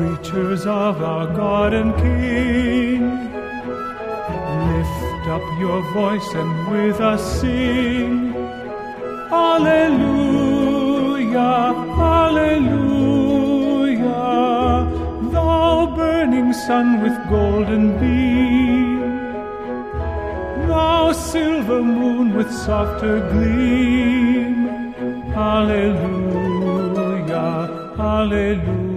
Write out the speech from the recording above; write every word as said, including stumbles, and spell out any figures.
creatures of our God and King. Lift up your voice and with us sing. Alleluia, alleluia. Thou burning sun with golden beam, thou silver moon with softer gleam. Alleluia, alleluia.